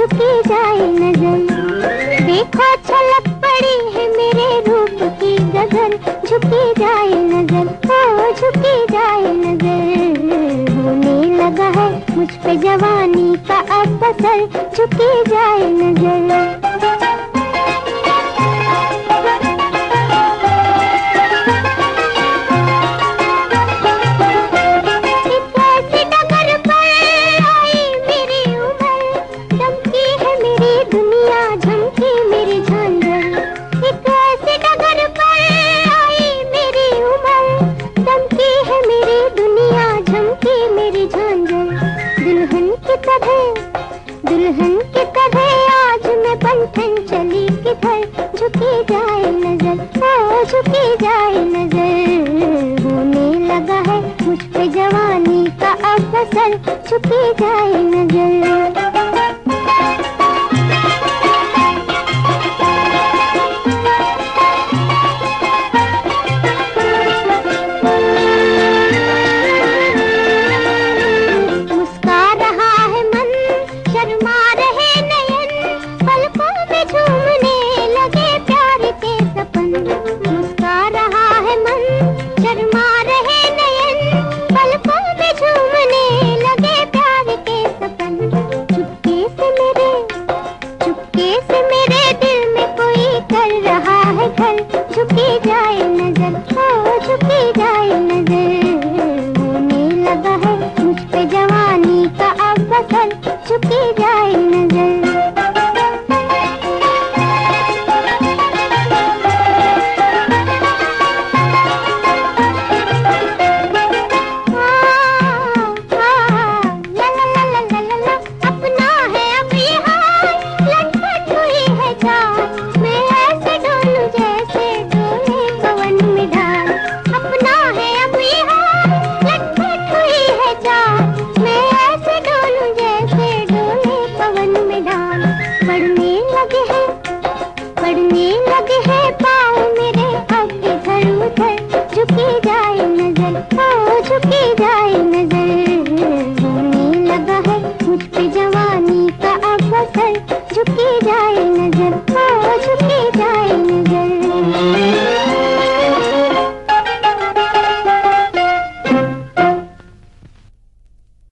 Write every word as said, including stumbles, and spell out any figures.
झुकी जाए नजर। देखो छलक पड़ी है मेरे रूप की गगन, झुकी जाए नजर, ओ झुकी जाए नजर। होने लगा है मुझ पे जवानी का अब असर, झुकी जाए नजर। दुल्हन की तरह आज मैं बंधन चली किधर, झुकी जाए नजर, ओ झुकी जाए नजर। होने लगा है मुझ पे जवानी का अब असर, झुकी जाए नजर।